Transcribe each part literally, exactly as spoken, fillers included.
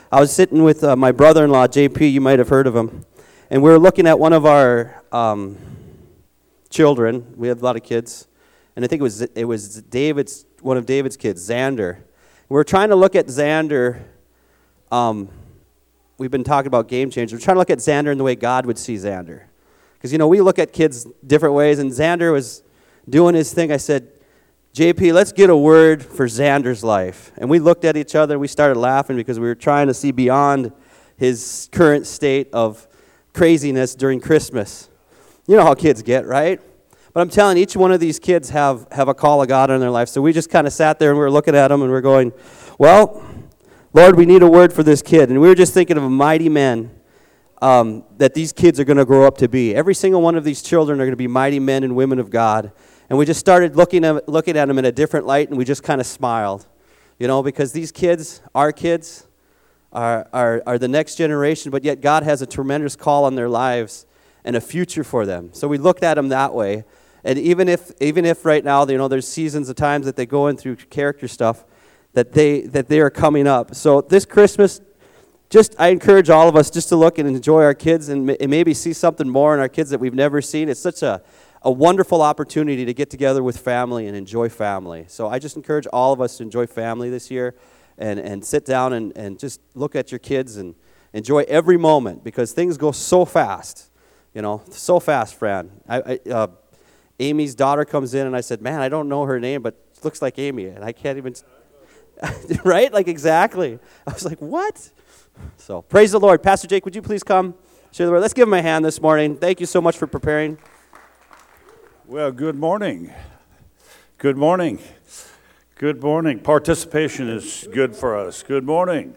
I was sitting with uh, my brother-in-law, J P. You might have heard of him. And we were looking at one of our um, children. We have a lot of kids. And I think it was it was David's, one of David's kids, Xander. We were trying to look at Xander. Um, we've been talking about game changers. We're trying to look at Xander in the way God would see Xander. Because, you know, we look at kids different ways. And Xander was doing his thing. I said, J P, let's get a word for Xander's life. And we looked at each other, and we started laughing because we were trying to see beyond his current state of craziness during Christmas. You know how kids get, right? But I'm telling you, each one of these kids have, have a call of God in their life. So we just kind of sat there, and we were looking at them, and we we're going, well, Lord, we need a word for this kid. And we were just thinking of mighty men um, that these kids are going to grow up to be. Every single one of these children are going to be mighty men and women of God. And we just started looking at, looking at them in a different light, and we just kind of smiled, you know, because these kids, our kids, are, are, are the next generation, but yet God has a tremendous call on their lives and a future for them. So we looked at them that way. And even if even if right now, you know, there's seasons of times that they go in through character stuff, that they that they are coming up. So this Christmas, just I encourage all of us just to look and enjoy our kids and, and maybe see something more in our kids that we've never seen. It's such a a wonderful opportunity to get together with family and enjoy family. So I just encourage all of us to enjoy family this year and, and sit down and, and just look at your kids and enjoy every moment because things go so fast, you know, so fast, Fran. I, I, uh, Amy's daughter comes in and I said, man, I don't know her name, but it looks like Amy, and I can't even, right? Like exactly. I was like, what? So praise the Lord. Pastor Jake, would you please come share the word? Let's give him a hand this morning. Thank you so much for preparing. Well, good morning. Good morning. Good morning. Participation is good for us. Good morning.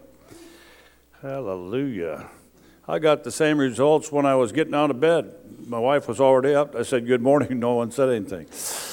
Hallelujah. I got the same results when I was getting out of bed. My wife was already up. I said, good morning. No one said anything.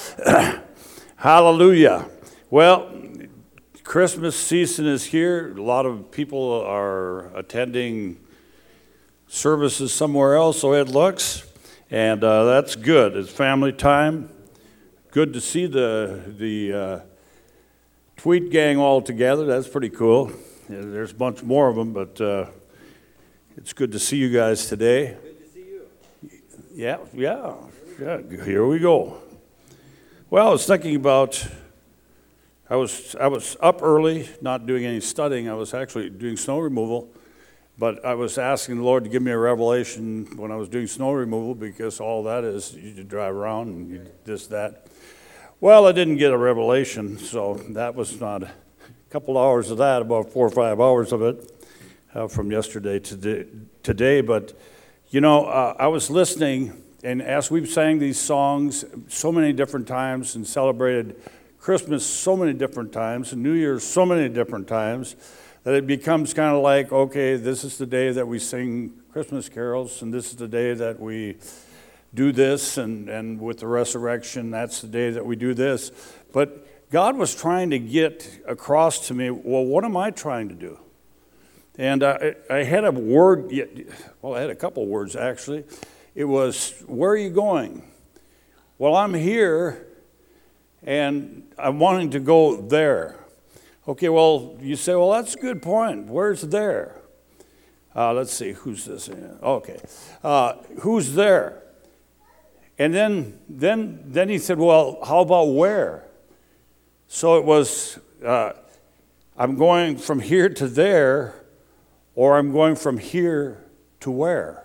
Hallelujah. Well, Christmas season is here. A lot of people are attending services somewhere else, so it looks. And uh, that's good. It's family time. Good to see the the uh, Tweet gang all together. That's pretty cool. Yeah, there's a bunch more of them, but uh, it's good to see you guys today. Good to see you. Yeah, yeah, yeah. Here we go. Well, I was thinking about. I was I was up early, not doing any studying. I was actually doing snow removal. But I was asking the Lord to give me a revelation when I was doing snow removal because all that is, you drive around and you this, that. Well, I didn't get a revelation, so that was not a couple hours of that, about four or five hours of it uh, from yesterday to today. But, you know, uh, I was listening, and as we've sang these songs so many different times and celebrated Christmas so many different times and New Year's so many different times, that it becomes kind of like, okay, this is the day that we sing Christmas carols, and this is the day that we do this, and, and with the resurrection, that's the day that we do this. But God was trying to get across to me, well, what am I trying to do? And I, I had a word, well, I had a couple words, actually. It was, where are you going? Well, I'm here, and I'm wanting to go there. Okay, well, you say, well, that's a good point. Where's there? Uh, let's see, who's this? Okay, uh, who's there? And then, then, then he said, well, how about where? So it was, uh, I'm going from here to there, or I'm going from here to where?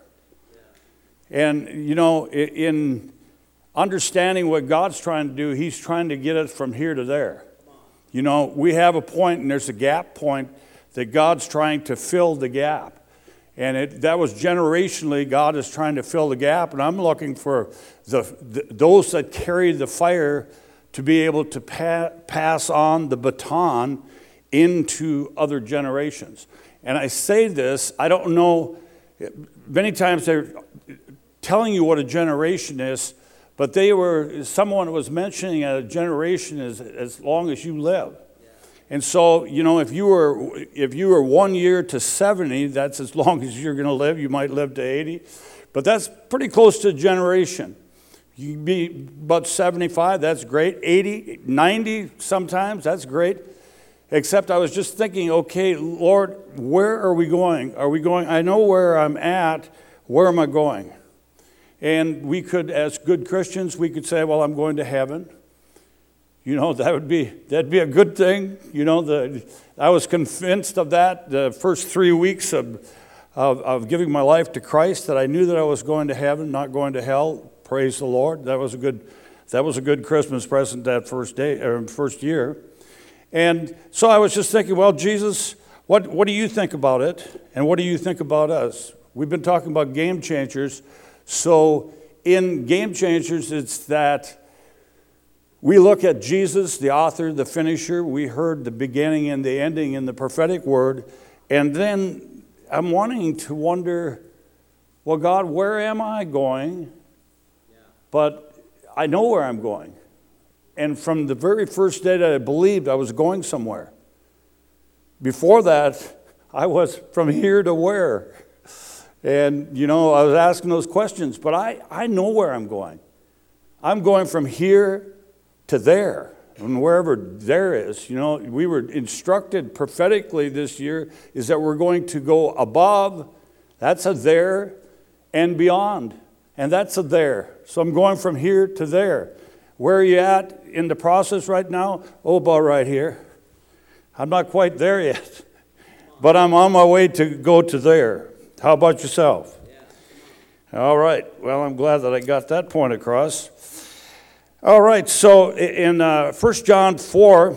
And, you know, in understanding what God's trying to do, he's trying to get us from here to there. You know, we have a point, and there's a gap point that God's trying to fill the gap. And it, that was generationally, God is trying to fill the gap. And I'm looking for the, the those that carry the fire to be able to pa- pass on the baton into other generations. And I say this, I don't know, many times they're telling you what a generation is, but they were, someone was mentioning a generation as as long as you live. Yeah. And so, you know, if you were if you were one year to seventy, that's as long as you're going to live. You might live to eighty, but that's pretty close to a generation. You'd be about seventy-five, that's great. eighty, ninety sometimes, that's great. Except I was just thinking, okay, Lord, where are we going? Are we going? I know where I'm at. Where am I going? And we could, as good Christians, we could say, well, I'm going to heaven. You know, that would be, that'd be a good thing. You know, the, I was convinced of that the first three weeks of, of, of giving my life to Christ, that I knew that I was going to heaven, not going to hell. Praise the Lord. That was a good, that was a good Christmas present that first day, or first year. And so I was just thinking, well, Jesus, what, what do you think about it? And what do you think about us? We've been talking about game changers. So in Game Changers, it's that we look at Jesus, the author, the finisher. We heard the beginning and the ending in the prophetic word. And then I'm wanting to wonder, well, God, where am I going? But I know where I'm going. And from the very first day that I believed, I was going somewhere. Before that, I was from here to where? And, you know, I was asking those questions, but I, I know where I'm going. I'm going from here to there, and wherever there is. You know, we were instructed prophetically this year is that we're going to go above, that's a there, and beyond, and that's a there. So I'm going from here to there. Where are you at in the process right now? Oh, about right here. I'm not quite there yet, but I'm on my way to go to there. How about yourself? All right. Well, I'm glad that I got that point across. All right. So in uh, First John four,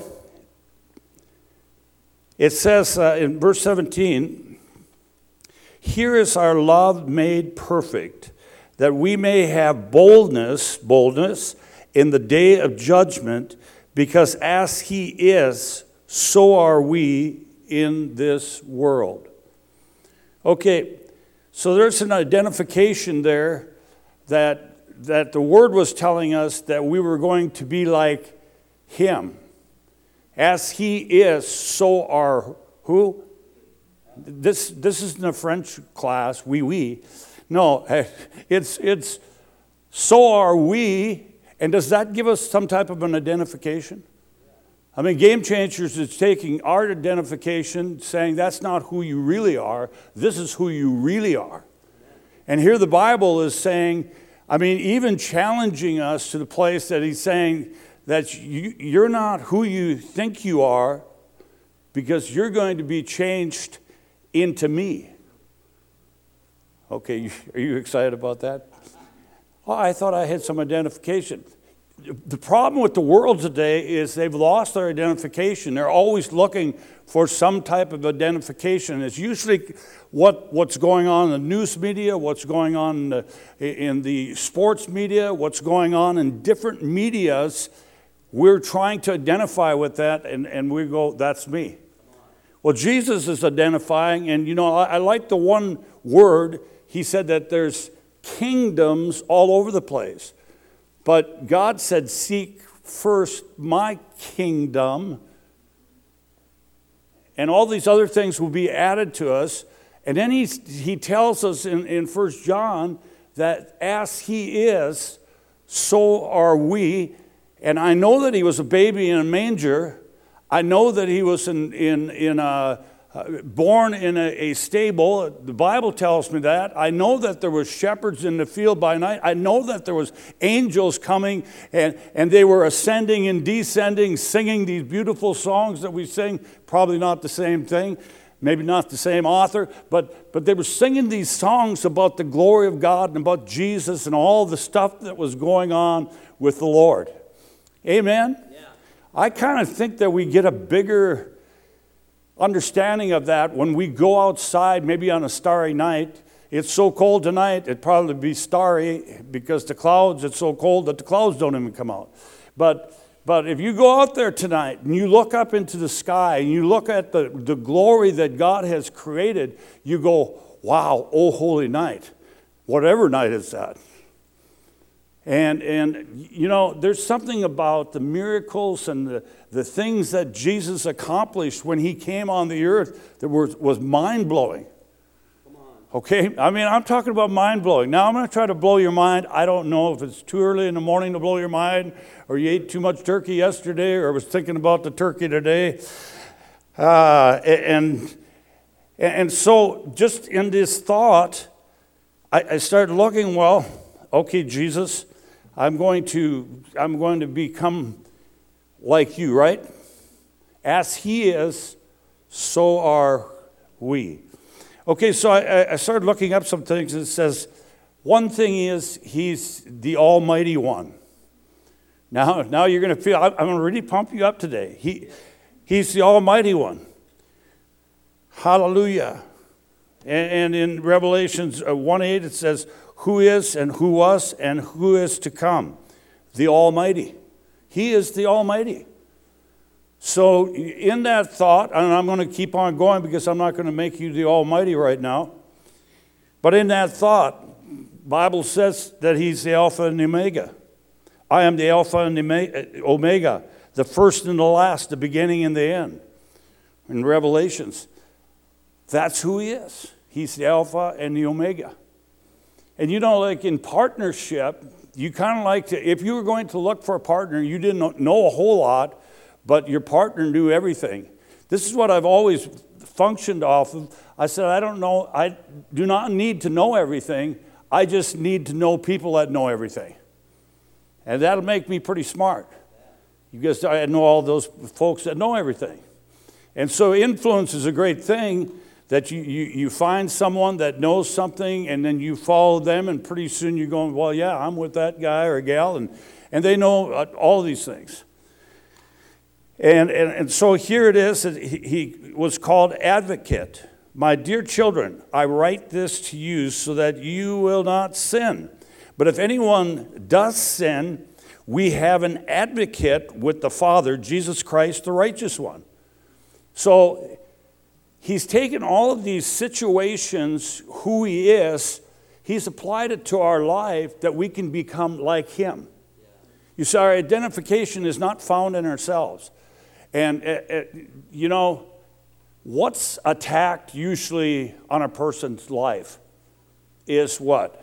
it says uh, in verse seventeen, here is our love made perfect, that we may have boldness, boldness, in the day of judgment, because as he is, so are we in this world. Okay, so there's an identification there that that the Word was telling us that we were going to be like him. As he is, so are who? This this isn't a French class, oui, oui. No, it's it's so are we. And does that give us some type of an identification? I mean, Game Changers is taking our identification, saying that's not who you really are. This is who you really are. And here the Bible is saying, I mean, even challenging us to the place that he's saying that you, you're not who you think you are, because you're going to be changed into me. Okay, are you excited about that? Oh, I thought I had some identification. The problem with the world today is they've lost their identification. They're always looking for some type of identification. It's usually what, what's going on in the news media, what's going on in the, in the sports media, what's going on in different medias. We're trying to identify with that, and, and we go, that's me. Well, Jesus is identifying, and you know, I, I like the one word. He said that there's kingdoms all over the place. But God said, seek first my kingdom, and all these other things will be added to us. And then he, he tells us in, in First John that as he is, so are we. And I know that he was a baby in a manger. I know that he was in, in, in a... Uh, born in a, a stable. The Bible tells me that. I know that there were shepherds in the field by night. I know that there was angels coming, and, and they were ascending and descending, singing these beautiful songs that we sing. Probably not the same thing, maybe not the same author, but, but they were singing these songs about the glory of God and about Jesus and all the stuff that was going on with the Lord. Amen? Yeah. I kind of think that we get a bigger understanding of that when we go outside, maybe on a starry night. It's so cold tonight, it'd probably be starry because the clouds, it's so cold that the clouds don't even come out. But but if you go out there tonight and you look up into the sky and you look at the, the glory that God has created, you go, wow, oh holy night. Whatever night is that. And, and you know, there's something about the miracles and the, the things that Jesus accomplished when he came on the earth that was, was mind-blowing. Okay? I mean, I'm talking about mind-blowing. Now, I'm going to try to blow your mind. I don't know if it's too early in the morning to blow your mind, or you ate too much turkey yesterday, or was thinking about the turkey today. Uh, and, and so just in this thought, I, I started looking, well, okay, Jesus, I'm going to, I'm going to become like you, right? As he is, so are we. Okay, so I, I started looking up some things. It says, one thing is, he's the Almighty One. Now, now you're going to feel, I'm going to really pump you up today. He, he's the Almighty One. Hallelujah. And, and in Revelations one eight, it says, who is and who was and who is to come? The Almighty. He is the Almighty. So in that thought, and I'm going to keep on going because I'm not going to make you the Almighty right now, but in that thought, Bible says that he's the Alpha and the Omega. I am the Alpha and the Omega, the first and the last, the beginning and the end. In Revelations, that's who he is. He's the Alpha and the Omega. And you know, like in partnership, you kind of like to, if you were going to look for a partner, you didn't know a whole lot, but your partner knew everything. This is what I've always functioned off of. I said, I don't know, I do not need to know everything. I just need to know people that know everything. And that'll make me pretty smart. Because I know all those folks that know everything. And so influence is a great thing, that you, you, you find someone that knows something and then you follow them, and pretty soon you're going, well, yeah, I'm with that guy or gal, and, and they know all these things. And, and, and so here it is, that he, he was called advocate. My dear children, I write this to you so that you will not sin. But if anyone does sin, we have an advocate with the Father, Jesus Christ, the righteous one. So he's taken all of these situations, who he is, he's applied it to our life that we can become like him. You see, our identification is not found in ourselves. And, uh, uh, you know, what's attacked usually on a person's life is what?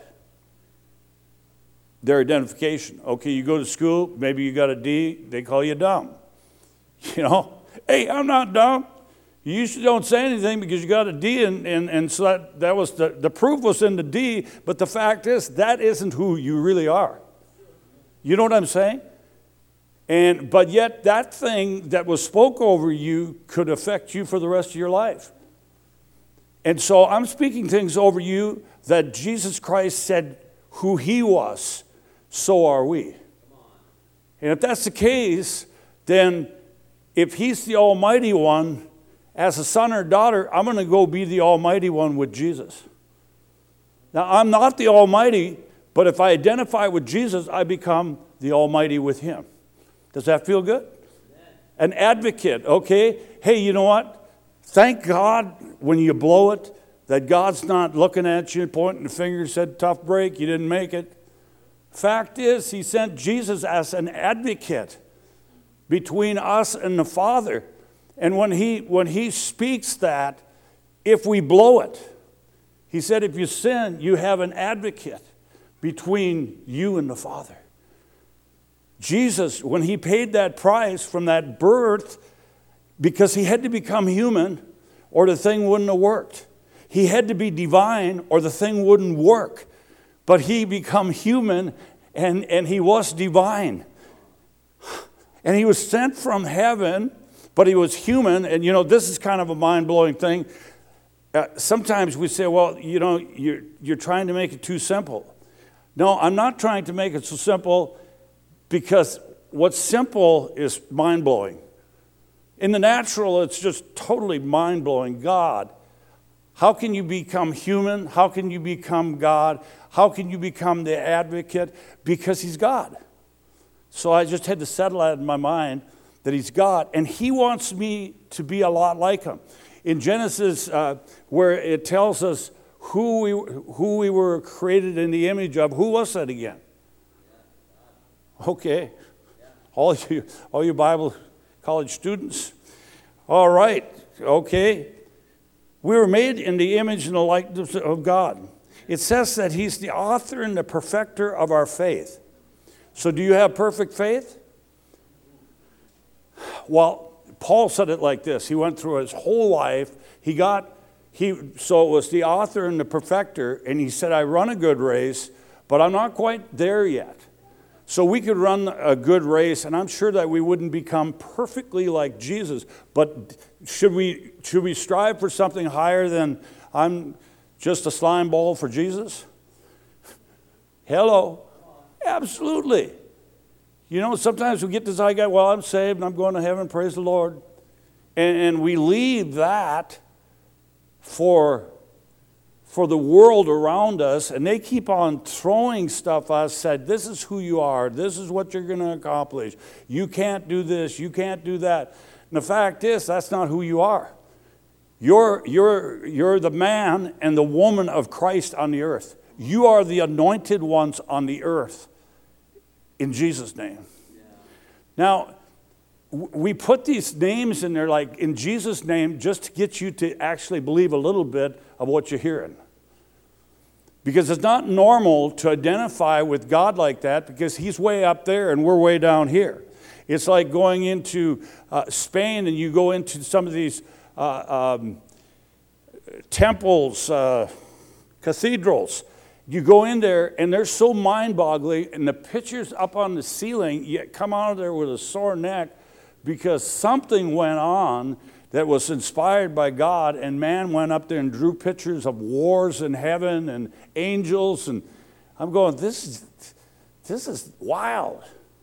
Their identification. Okay, you go to school, maybe you got a D, they call you dumb. You know, hey, I'm not dumb. You usually don't say anything because you got a D, and, and, and so that, that was the, the proof was in the D, but the fact is, that isn't who you really are. You know what I'm saying? And but yet that thing that was spoke over you could affect you for the rest of your life. And so I'm speaking things over you that Jesus Christ said who he was, so are we. And if that's the case, then if he's the Almighty One, as a son or daughter, I'm going to go be the Almighty One with Jesus. Now, I'm not the Almighty, but if I identify with Jesus, I become the Almighty with him. Does that feel good? An advocate, okay? Hey, you know what? Thank God when you blow it that God's not looking at you, pointing the finger, said, tough break, you didn't make it. Fact is, he sent Jesus as an advocate between us and the Father. And when he, when he speaks that, if we blow it, he said, if you sin, you have an advocate between you and the Father. Jesus, when he paid that price from that birth, because he had to become human or the thing wouldn't have worked. He had to be divine or the thing wouldn't work. But he became human and, and he was divine. And he was sent from heaven, but he was human. And you know, this is kind of a mind-blowing thing. Uh, sometimes we say, well, you know, you're, you're trying to make it too simple. No, I'm not trying to make it so simple, because what's simple is mind-blowing. In the natural, it's just totally mind-blowing. God, how can you become human? How can you become God? How can you become the advocate? Because he's God. So I just had to settle that in my mind that he's God, and he wants me to be a lot like him. In Genesis, uh, where it tells us who we, who we were created in the image of, who was that again? Okay, all you, all you Bible college students. All right, okay. We were made in the image and the likeness of God. It says that he's the author and the perfecter of our faith. So do you have perfect faith? Well, Paul said it like this. He went through his whole life. He got, he so it was the author and the perfecter, and he said, I run a good race, but I'm not quite there yet. So we could run a good race, and I'm sure that we wouldn't become perfectly like Jesus, but should we, should we strive for something higher than I'm just a slime ball for Jesus? Hello. Absolutely. You know, sometimes we get this idea, well, I'm saved and I'm going to heaven, praise the Lord. And, and we leave that for, for the world around us, and they keep on throwing stuff at us, said, this is who you are, this is what you're going to accomplish. You can't do this, you can't do that. And the fact is, that's not who you are. You're, you're, you're the man and the woman of Christ on the earth. You are the anointed ones on the earth. In Jesus' name. Yeah. Now, w- we put these names in there like in Jesus' name just to get you to actually believe a little bit of what you're hearing. Because it's not normal to identify with God like that because he's way up there and we're way down here. It's like going into uh, Spain and you go into some of these uh, um, temples, uh, cathedrals. You go in there, and they're so mind-boggling, and the pictures up on the ceiling, you come out of there with a sore neck because something went on that was inspired by God, and man went up there and drew pictures of wars in heaven and angels, and I'm going, this is, this is wild.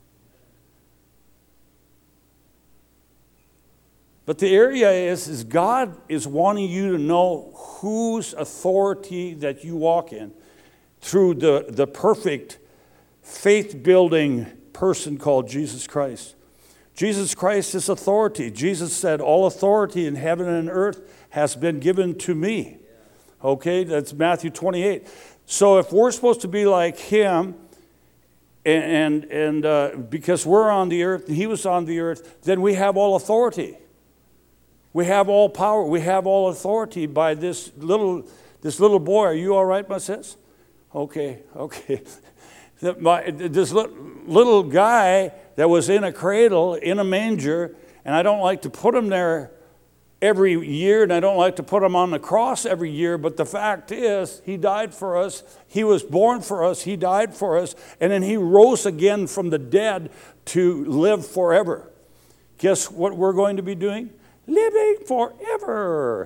But the area is, is God is wanting you to know whose authority that you walk in. Through the, the perfect faith-building person called Jesus Christ. Jesus Christ is authority. Jesus said, all authority in heaven and earth has been given to me. Okay, that's Matthew twenty-eight. So if we're supposed to be like him, and, and, and uh, because we're on the earth and he was on the earth, then we have all authority. We have all power. We have all authority by this little, this little boy. Are you all right, my sis? Okay, okay. My, this little guy that was in a cradle, in a manger, and I don't like to put him there every year, and I don't like to put him on the cross every year, but the fact is, he died for us. He was born for us. He died for us, and then he rose again from the dead to live forever. Guess what we're going to be doing? Living forever.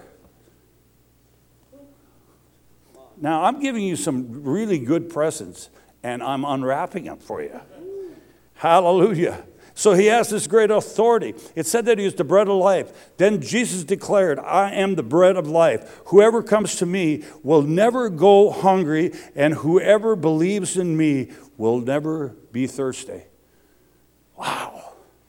Now, I'm giving you some really good presents, and I'm unwrapping them for you. Hallelujah. So he has this great authority. It said that he is the bread of life. Then Jesus declared, I am the bread of life. Whoever comes to me will never go hungry, and whoever believes in me will never be thirsty. Wow.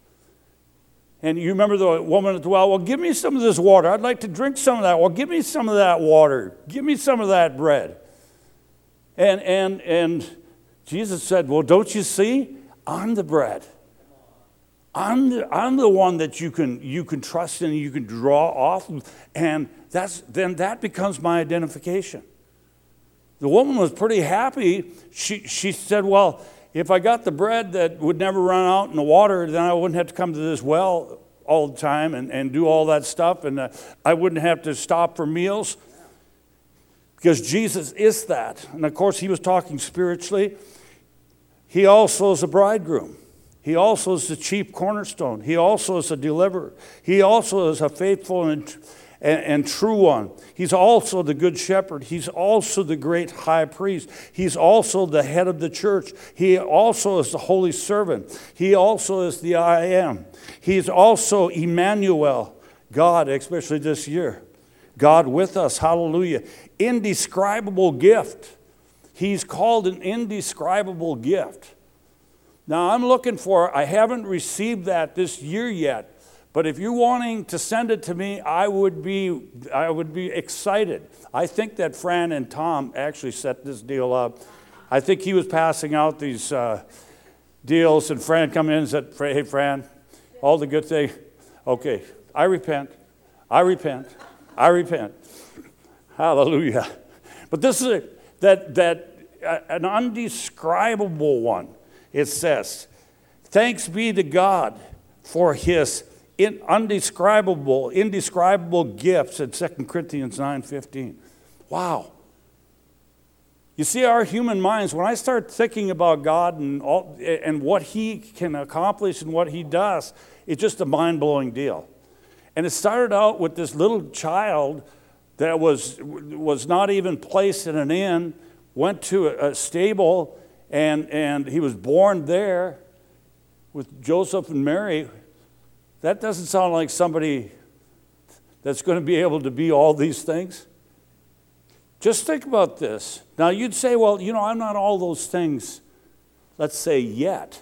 And you remember the woman at the well, well, give me some of this water. I'd like to drink some of that. Well, give me some of that water. Give me some of that bread. And and and Jesus said, well, don't you see? I'm the bread. I'm the, I'm the one that you can you can trust in, you can draw off. And that's then that becomes my identification. The woman was pretty happy. She she said, well, if I got the bread that would never run out and the water, then I wouldn't have to come to this well all the time and, and do all that stuff, and uh, I wouldn't have to stop for meals because Jesus is that. And of course, he was talking spiritually. He also is a bridegroom. He also is the chief cornerstone. He also is a deliverer. He also is a faithful and And, and true one. He's also the good shepherd. He's also the great high priest. He's also the head of the church. He also is the holy servant. He also is the I am. He's also Emmanuel, God, especially this year. God with us, hallelujah. Indescribable gift. He's called an indescribable gift. Now I'm looking for, I haven't received that this year yet. But if you're wanting to send it to me, I would be I would be excited. I think that Fran and Tom actually set this deal up. I think he was passing out these uh, deals, and Fran come in and said, hey, Fran, all the good thing. Okay, I repent. I repent. I repent. Hallelujah. But this is a, that, that uh, an undescribable one. It says, thanks be to God for his in undescribable, indescribable gifts in Second Corinthians nine fifteen. Wow. You see, our human minds, when I start thinking about God and, all, and what he can accomplish and what he does, it's just a mind-blowing deal. And it started out with this little child that was, was not even placed in an inn, went to a, a stable, and, and he was born there with Joseph and Mary. That doesn't sound like somebody that's going to be able to be all these things. Just think about this. Now, you'd say, well, you know, I'm not all those things, let's say, yet.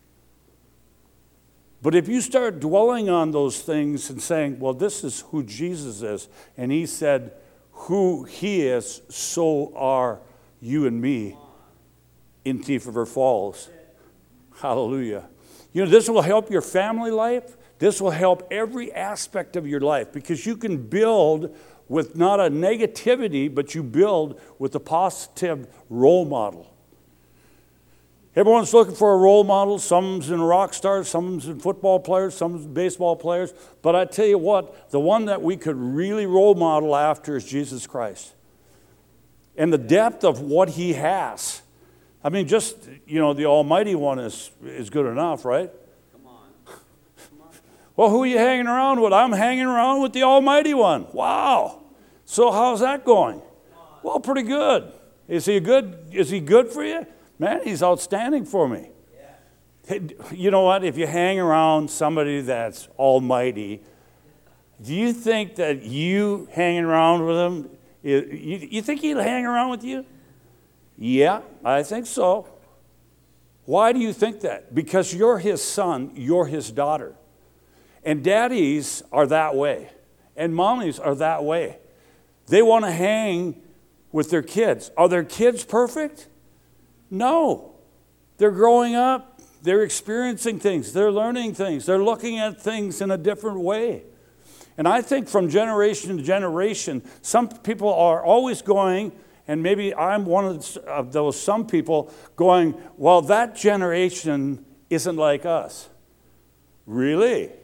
But if you start dwelling on those things and saying, well, this is who Jesus is, and he said, who he is, so are you and me in Thief River Falls. Hallelujah. You know, this will help your family life. This will help every aspect of your life, because you can build with not a negativity, but you build with a positive role model. Everyone's looking for a role model. Some's in rock stars, some's in football players, some's in baseball players. But I tell you what, the one that we could really role model after is Jesus Christ. And the depth of what he has. I mean, just, you know, the Almighty One is, is good enough, right? Come on. Come on. Well, who are you hanging around with? I'm hanging around with the Almighty One. Wow. So how's that going? Well, pretty good. Is he good? Is he good for you? Man, he's outstanding for me. Yeah. You know what? If you hang around somebody that's almighty, do you think that you hanging around with him, you, you think he'll hang around with you? Yeah, I think so. Why do you think that? Because you're his son, you're his daughter. And daddies are that way. And mommies are that way. They want to hang with their kids. Are their kids perfect? No. They're growing up. They're experiencing things. They're learning things. They're looking at things in a different way. And I think from generation to generation, some people are always going, and maybe I'm one of those some people going, well, that generation isn't like us. Really?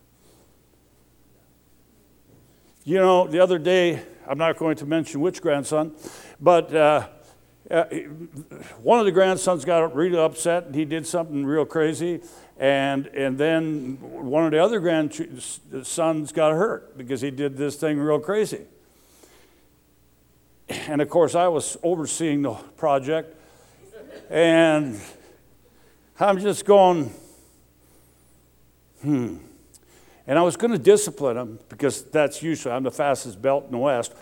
You know, the other day, I'm not going to mention which grandson, but uh, uh, one of the grandsons got really upset, and he did something real crazy, and and then one of the other grandsons got hurt because he did this thing real crazy. And of course, I was overseeing the project, and I'm just going, hmm. And I was going to discipline him, because that's usually, I'm the fastest belt in the West.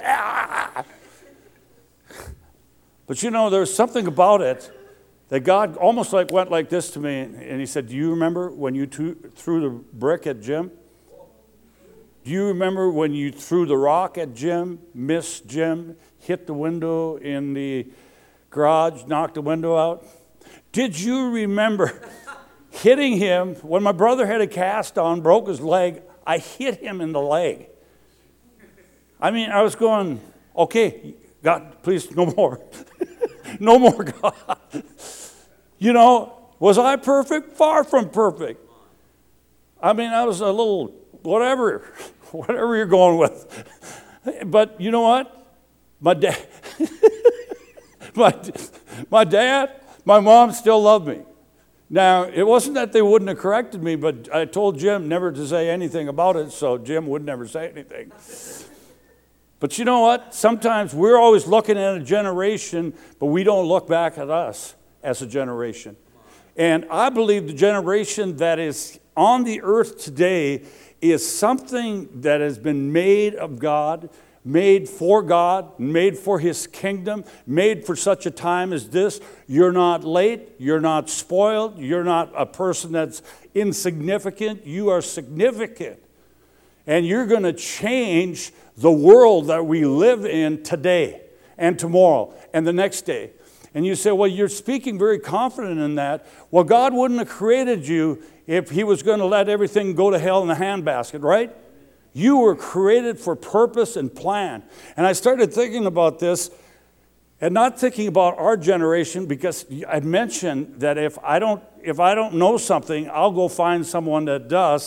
But you know, there's something about it that God almost like went like this to me, and he said, do you remember when you t- threw the brick at Jim? Do you remember when you threw the rock at Jim, missed Jim, hit the window in the garage, knocked the window out? Did you remember hitting him when my brother had a cast on, broke his leg? I hit him in the leg. I mean, I was going, okay, God, please, no more. No more, God. You know, was I perfect? Far from perfect. I mean, I was a little whatever, whatever you're going with. But you know what? My dad, my, my dad, my mom still loved me. Now, it wasn't that they wouldn't have corrected me, but I told Jim never to say anything about it, so Jim would never say anything. But you know what? Sometimes we're always looking at a generation, but we don't look back at us as a generation. And I believe the generation that is on the earth today is something that has been made of God, made for God, made for his kingdom, made for such a time as this. You're not late, you're not spoiled, you're not a person that's insignificant, you are significant. And you're going to change the world that we live in today and tomorrow and the next day. And you say, well, you're speaking very confident in that. Well, God wouldn't have created you if he was going to let everything go to hell in a handbasket, right? You were created for purpose and plan. And I started thinking about this and not thinking about our generation, because I mentioned that if I don't if I don't know something, I'll go find someone that does.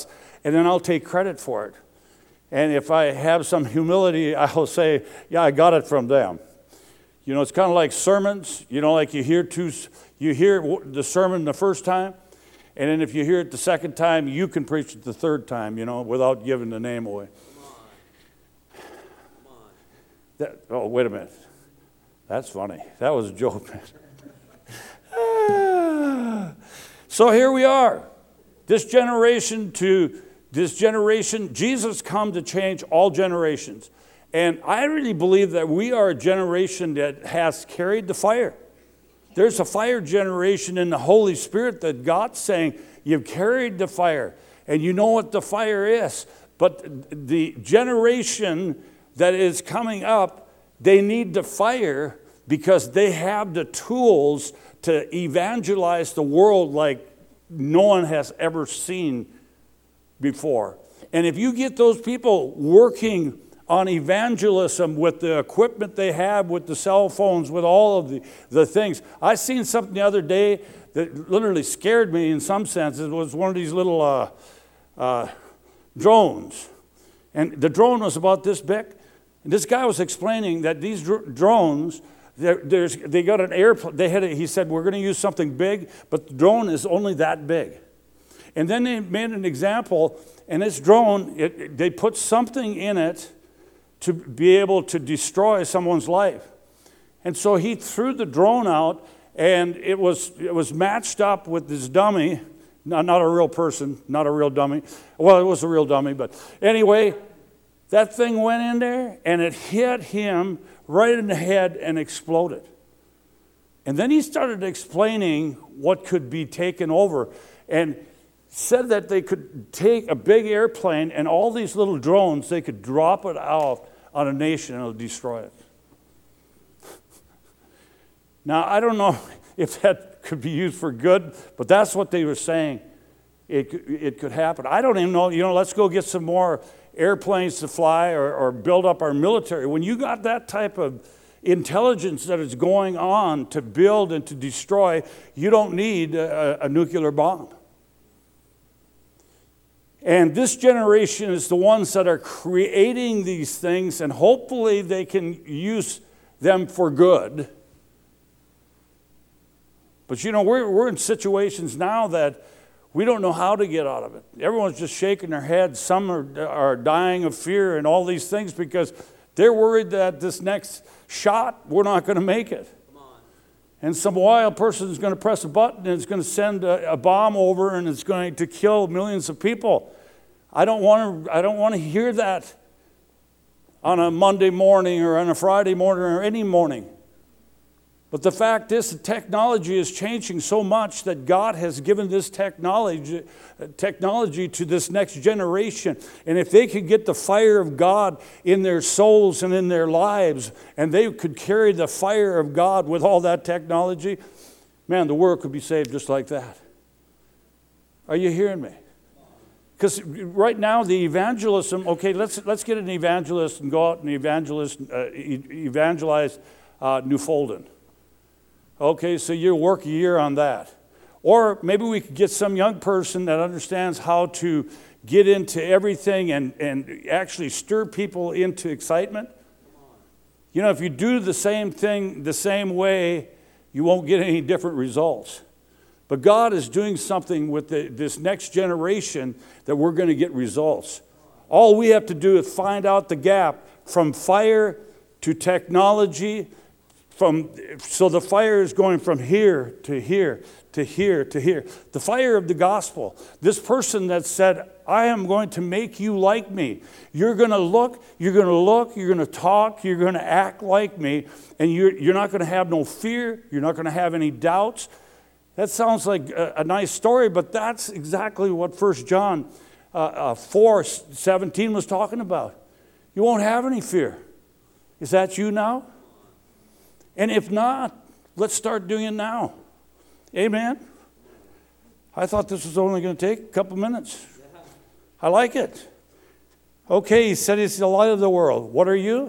and then I'll take credit for it. And if I have some humility, I'll say, yeah, I got it from them. You know, it's kind of like sermons. You know, like you hear two, you hear the sermon the first time, and then if you hear it the second time, you can preach it the third time, you know, without giving the name away. Come on. Come on. That, oh, wait a minute. That's funny. That was a joke. So here we are. This generation to this generation, Jesus come to change all generations. And I really believe that we are a generation that has carried the fire. There's a fire generation in the Holy Spirit that God's saying, you've carried the fire, and you know what the fire is. But the generation that is coming up, they need the fire because they have the tools to evangelize the world like no one has ever seen before. And if you get those people working on evangelism with the equipment they have, with the cell phones, with all of the, the things. I seen something the other day that literally scared me in some sense. It was one of these little uh, uh, drones. And the drone was about this big. And this guy was explaining that these dr- drones, there's, they got an airplane. They had a, he said, we're going to use something big, but the drone is only that big. And then they made an example, and this drone, it, they put something in it to be able to destroy someone's life. And so he threw the drone out, and it was it was matched up with this dummy, not, not a real person, not a real dummy. Well, it was a real dummy, but anyway, that thing went in there, and it hit him right in the head and exploded. And then he started explaining what could be taken over, and said that they could take a big airplane and all these little drones, they could drop it out on a nation and it'll destroy it. Now, I don't know if that could be used for good, but that's what they were saying. It, it could happen. I don't even know, you know, let's go get some more airplanes to fly or, or build up our military. When you got that type of intelligence that is going on to build and to destroy, you don't need a, a nuclear bomb. And this generation is the ones that are creating these things, and hopefully they can use them for good. But you know, we're, we're in situations now that we don't know how to get out of it. Everyone's just shaking their heads. Some are, are dying of fear and all these things because they're worried that this next shot, we're not going to make it. And some wild person is going to press a button and it's going to send a, a bomb over and it's going to kill millions of people. I don't want to. I don't want to hear that on a Monday morning or on a Friday morning or any morning. But the fact is, the technology is changing so much that God has given this technology, technology to this next generation. And if they could get the fire of God in their souls and in their lives, and they could carry the fire of God with all that technology, man, the world could be saved just like that. Are you hearing me? Because right now the evangelism, okay, let's let's get an evangelist and go out and evangelist, uh, evangelize uh, Newfoundland. Okay, so you work a year on that. Or maybe we could get some young person that understands how to get into everything and, and actually stir people into excitement. You know, if you do the same thing the same way, you won't get any different results. But God is doing something with the, this next generation that we're going to get results. All we have to do is find out the gap from fire to technology. From, so the fire is going from here to here to here to here. The fire of the gospel. This person that said, I am going to make you like me. You're going to look, you're going to look, you're going to talk, you're going to act like me, and you're, you're not going to have no fear. You're not going to have any doubts. That sounds like a, a nice story, but that's exactly what First John uh, uh, four seventeen was talking about. You won't have any fear. Is that you now? And if not, let's start doing it now. Amen? I thought this was only going to take a couple minutes. I like it. Okay, he said he's the light of the world. What are you?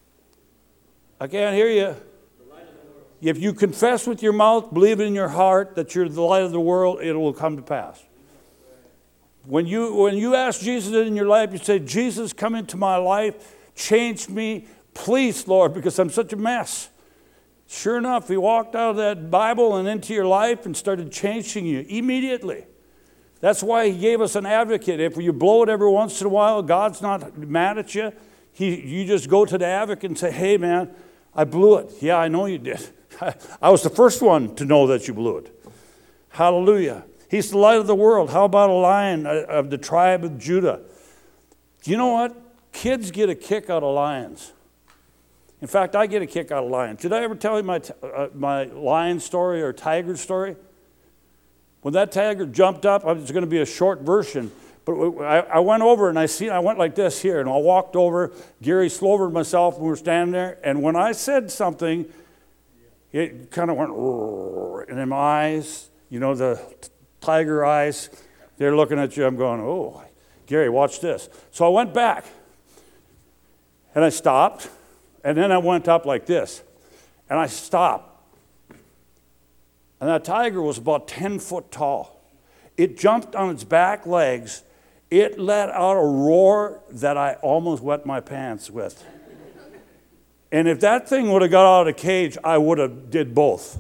I can't hear you. If you confess with your mouth, believe in your heart that you're the light of the world, it will come to pass. When you, when you ask Jesus in your life, you say, Jesus, come into my life, change me, please, Lord, because I'm such a mess. Sure enough, he walked out of that Bible and into your life and started changing you immediately. That's why he gave us an advocate. If you blow it every once in a while, God's not mad at you. He, you just go to the advocate and say, hey, man, I blew it. Yeah, I know you did. I, I was the first one to know that you blew it. Hallelujah. He's the light of the world. How about a lion of the tribe of Judah? You know what? Kids get a kick out of lions. In fact, I get a kick out of lions. Did I ever tell you my, uh, my lion story or tiger story? When that tiger jumped up, it's going to be a short version, but I, I went over and I see, I went like this here, and I walked over. Gary Slover, myself, and we were standing there, and when I said something, it kind of went, and in my eyes, you know, the tiger eyes, they're looking at you. I'm going, oh, Gary, watch this. So I went back, and I stopped, and then I went up like this, and I stopped. And that tiger was about ten foot tall. It jumped on its back legs. It let out a roar that I almost wet my pants with. And if that thing would have got out of the cage, I would have did both.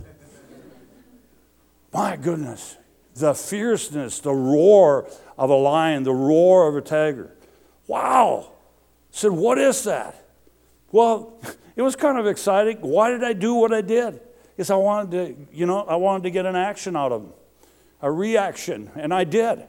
My goodness. The fierceness, the roar of a lion, the roar of a tiger. Wow. I said, what is that? Well, it was kind of exciting. Why did I do what I did? Because I wanted to, you know, I wanted to get an action out of them, a reaction, and I did.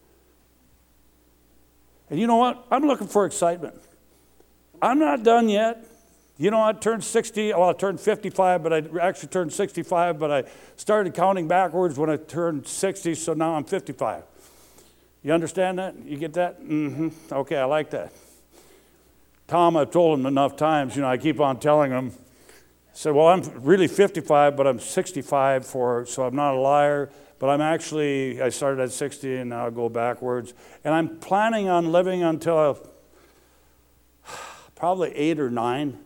And you know what? I'm looking for excitement. I'm not done yet. You know, I turned sixty, well, I turned fifty-five, but I actually turned sixty-five, but I started counting backwards when I turned sixty, so now I'm fifty-five. You understand that? You get that? Mm-hmm. Okay, I like that. Tom, I've told him enough times, you know, I keep on telling him, I said, well, I'm really fifty-five, but I'm sixty-five, for, so I'm not a liar, but I'm actually, I started at sixty, and now I go backwards, and I'm planning on living until I'll, probably eight or nine.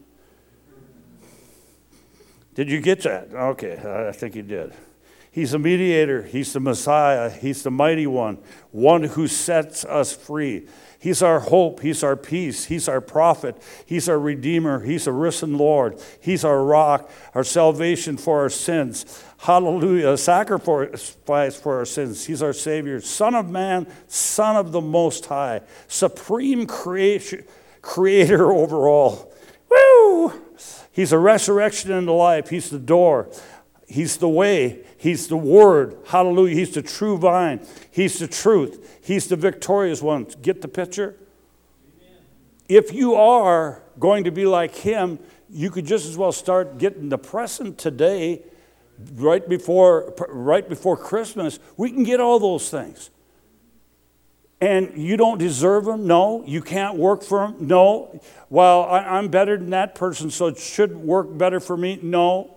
Did you get that? Okay, I think you did. He's a mediator. He's the Messiah. He's the mighty one, one who sets us free. He's our hope. He's our peace. He's our prophet. He's our redeemer. He's a risen Lord. He's our rock, our salvation for our sins. Hallelujah, a sacrifice for our sins. He's our Savior, Son of Man, Son of the Most High, supreme creation, creator over all. Woo! He's a resurrection into life. He's the door. He's the way. He's the word. Hallelujah. He's the true vine. He's the truth. He's the victorious one. Get the picture? Amen. If you are going to be like him, you could just as well start getting the present today, right before, right before Christmas. We can get all those things. And you don't deserve them? No. You can't work for them? No. Well, I, I'm better than that person, so it should work better for me? No.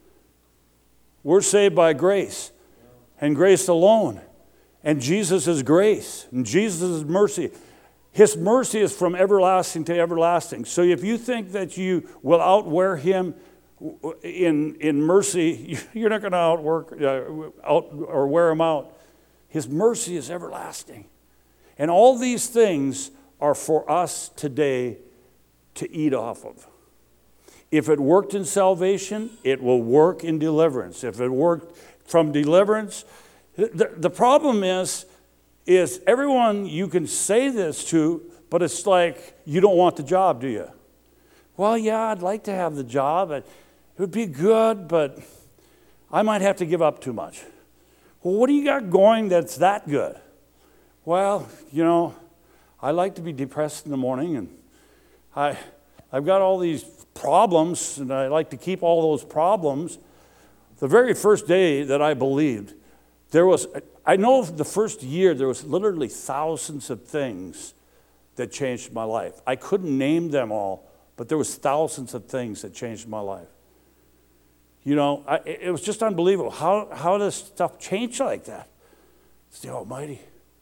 We're saved by grace, and grace alone. And Jesus is grace, and Jesus is mercy. His mercy is from everlasting to everlasting. So if you think that you will outwear him in, in mercy, you're not going to outwork uh, out or wear him out. His mercy is everlasting. And all these things are for us today to eat off of. If it worked in salvation, it will work in deliverance. If it worked from deliverance, the, the problem is, is everyone you can say this to, but it's like you don't want the job, do you? Well, yeah, I'd like to have the job. It would be good, but I might have to give up too much. Well, what do you got going that's that good? Well, you know, I like to be depressed in the morning, and I, I've got all these problems, and I like to keep all those problems. The very first day that I believed, there was, I know the first year there was literally thousands of things that changed my life. I couldn't name them all, but there was thousands of things that changed my life. You know, I, it was just unbelievable. How, how does stuff change like that? It's the Almighty.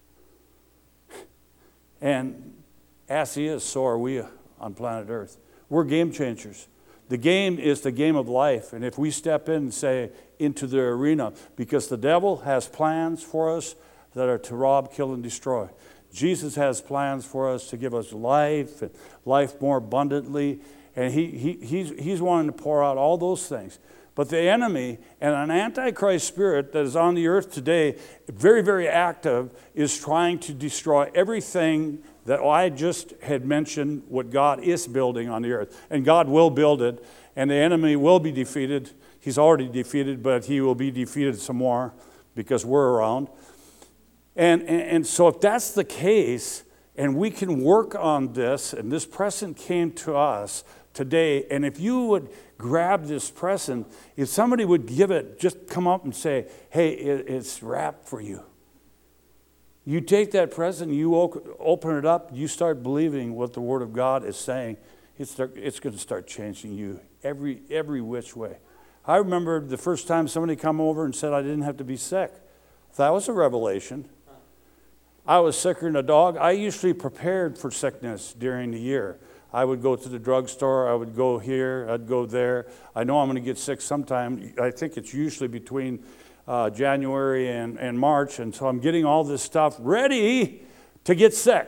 And as he is, so are we on planet Earth. We're game changers. The game is the game of life. And if we step in and say, into the arena, because the devil has plans for us that are to rob, kill, and destroy. Jesus has plans for us to give us life, and life more abundantly, and he, he, he's, he's wanting to pour out all those things. But the enemy and an antichrist spirit that is on the earth today, very, very active, is trying to destroy everything that I just had mentioned, what God is building on the earth. And God will build it, and the enemy will be defeated. He's already defeated, but he will be defeated some more because we're around. And, and, and so if that's the case, and we can work on this, and this present came to us today, and if you would grab this present, if somebody would give it, just come up and say, hey, it, it's wrapped for you. You take that present, you open it up, you start believing what the Word of God is saying, it's, start, it's going to start changing you every, every which way. I remember the first time somebody come over and said I didn't have to be sick. That was a revelation. I was sicker than a dog. I usually prepared for sickness during the year. I would go to the drugstore, I would go here, I'd go there. I know I'm going to get sick sometime. I think it's usually between uh, January and, and March, and so I'm getting all this stuff ready to get sick.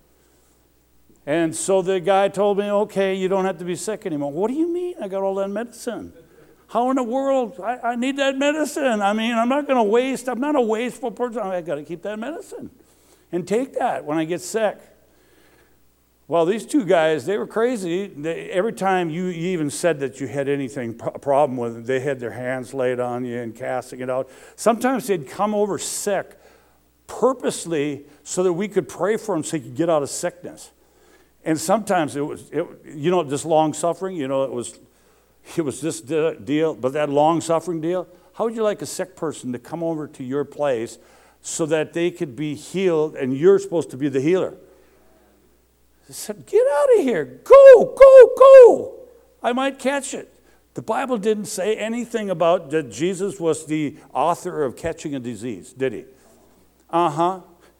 And so the guy told me, okay, you don't have to be sick anymore. What do you mean? I got all that medicine. How in the world? I, I need that medicine. I mean, I'm not going to waste. I'm not a wasteful person. I got to keep that medicine and take that when I get sick. Well, these two guys, they were crazy. They, every time you even said that you had anything, a problem with it, they had their hands laid on you and casting it out. Sometimes they'd come over sick purposely so that we could pray for them so he could get out of sickness. And sometimes it was, it, you know, this long suffering, you know, it was, it was this deal, but that long suffering deal, how would you like a sick person to come over to your place so that they could be healed and you're supposed to be the healer? They said, get out of here. Go, go, go. I might catch it. The Bible didn't say anything about that Jesus was the author of catching a disease, did he? Uh-huh.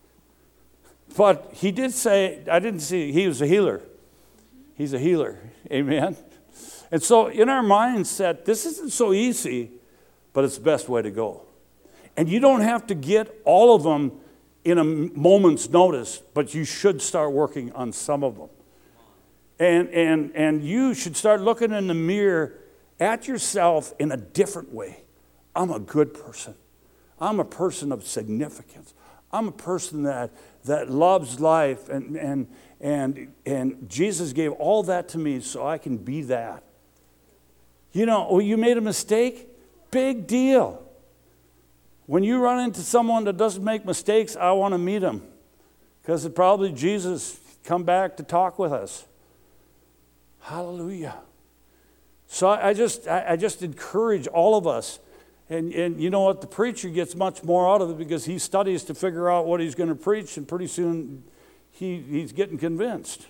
But he did say, I didn't see, he was a healer. He's a healer. Amen. And so in our mindset, this isn't so easy, but it's the best way to go. And you don't have to get all of them in a moment's notice, but you should start working on some of them. And, and, and you should start looking in the mirror at yourself in a different way. I'm a good person. I'm a person of significance. I'm a person that, that loves life, and, and, and, and Jesus gave all that to me so I can be that. You know, oh, you made a mistake? Big deal. When you run into someone that doesn't make mistakes, I want to meet them, because it probably Jesus come back to talk with us. Hallelujah. So I just I, I just encourage all of us. And, and you know what? The preacher gets much more out of it because he studies to figure out what he's going to preach, and pretty soon he, he's getting convinced.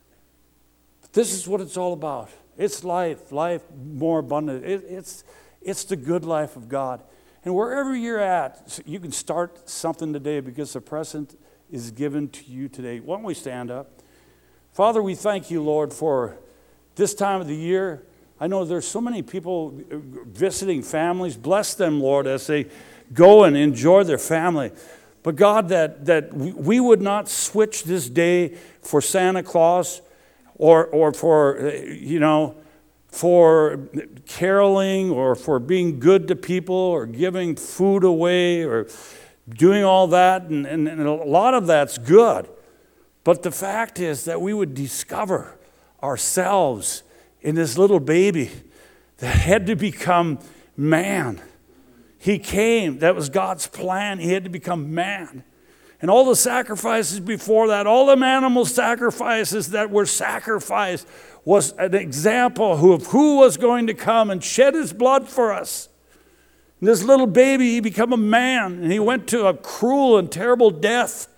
But this is what it's all about. It's life, life more abundant. It, it's, it's the good life of God. And wherever you're at, you can start something today because the present is given to you today. Why don't we stand up? Father, we thank you, Lord, for this time of the year. I know there's so many people visiting families. Bless them, Lord, as they go and enjoy their family. But God, that, that we would not switch this day for Santa Claus or, or for, you know, for caroling or for being good to people or giving food away or doing all that. And, and, and a lot of that's good. But the fact is that we would discover ourselves in this little baby that had to become man. He came. That was God's plan. He had to become man. And all the sacrifices before that, all the animal sacrifices that were sacrificed was an example of who was going to come and shed his blood for us. And this little baby, he became a man, and he went to a cruel and terrible death.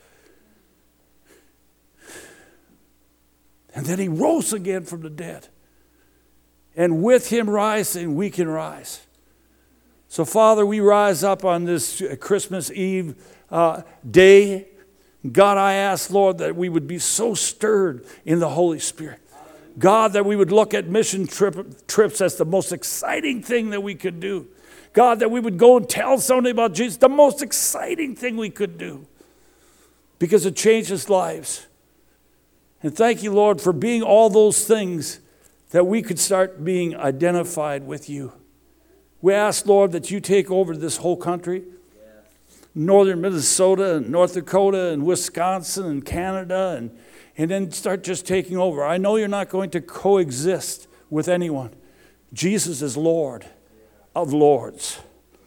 And then he rose again from the dead. And with him rising, we can rise. So, Father, we rise up on this Christmas Eve uh, day. God, I ask, Lord, that we would be so stirred in the Holy Spirit. God, that we would look at mission trip, trips as the most exciting thing that we could do. God, that we would go and tell somebody about Jesus, the most exciting thing we could do, because it changes lives. And thank you, Lord, for being all those things that we could start being identified with you. We ask, Lord, that you take over this whole country, northern Minnesota and North Dakota and Wisconsin and Canada, and, and then start just taking over. I know you're not going to coexist with anyone. Jesus is Lord of lords.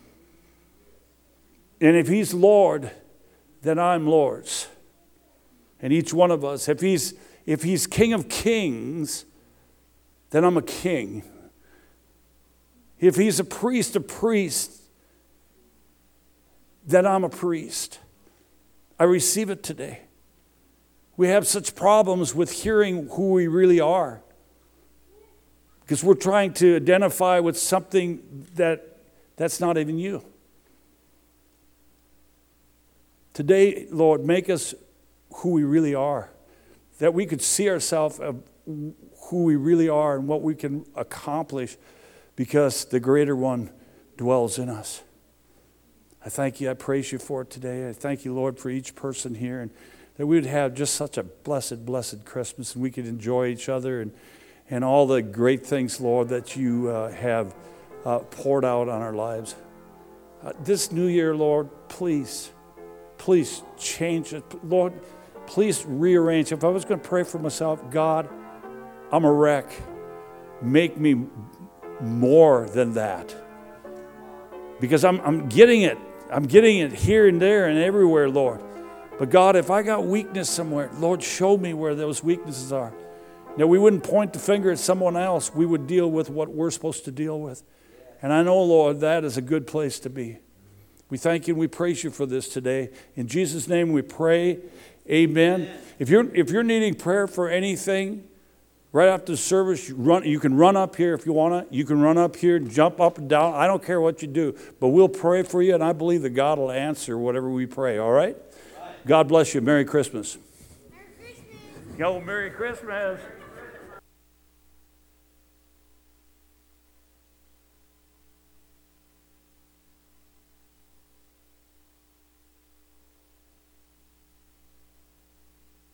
And if he's Lord, then I'm Lord's. And each one of us, if he's if he's King of kings, then I'm a king. If he's a priest of priests, then I'm a priest. I receive it today. We have such problems with hearing who we really are, because we're trying to identify with something that that's not even you. Today, Lord, make us who we really are, that we could see ourselves of who we really are and what we can accomplish, because the greater one dwells in us. I thank you. I praise you for it today. I thank you, Lord, for each person here, and that we would have just such a blessed, blessed Christmas, and we could enjoy each other and, and all the great things, Lord, that you uh, have uh, poured out on our lives. Uh, this new year, Lord, please, please change it. Lord, please rearrange. If I was going to pray for myself, God, I'm a wreck. Make me more than that. Because I'm, I'm getting it. I'm getting it here and there and everywhere, Lord. But God, if I got weakness somewhere, Lord, show me where those weaknesses are. Now, we wouldn't point the finger at someone else. We would deal with what we're supposed to deal with. And I know, Lord, that is a good place to be. We thank you and we praise you for this today. In Jesus' name we pray. Amen. Amen. If you're if you're needing prayer for anything, right after the service, you, run, you can run up here if you want to. You can run up here, jump up and down. I don't care what you do, but we'll pray for you, and I believe that God will answer whatever we pray, all right? God bless you. Merry Christmas. Merry Christmas. Yo, Merry Christmas.